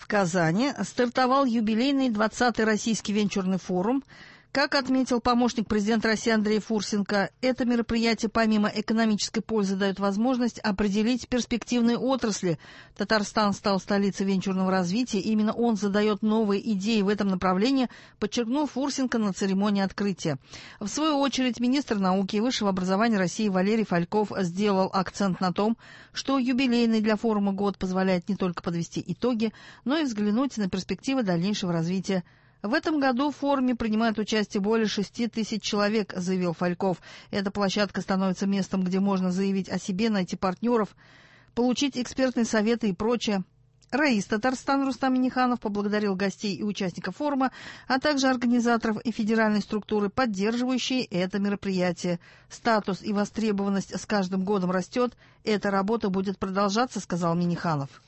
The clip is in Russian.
Казани стартовал юбилейный 20-й Российский венчурный форум. Как отметил помощник президента России Андрей Фурсенко, это мероприятие помимо экономической пользы дает возможность определить перспективные отрасли. Татарстан стал столицей венчурного развития, и именно он задает новые идеи в этом направлении, подчеркнул Фурсенко на церемонии открытия. В свою очередь, министр науки и высшего образования России Валерий Фальков сделал акцент на том, что юбилейный для форума год позволяет не только подвести итоги, но и взглянуть на перспективы дальнейшего развития. В этом году в форуме принимают участие более 6 тысяч человек, заявил Фальков. Эта площадка становится местом, где можно заявить о себе, найти партнеров, получить экспертные советы и прочее. Раис Татарстан Рустам Минниханов поблагодарил гостей и участников форума, а также организаторов и федеральной структуры, поддерживающие это мероприятие. Статус и востребованность с каждым годом растет. Эта работа будет продолжаться, сказал Минниханов.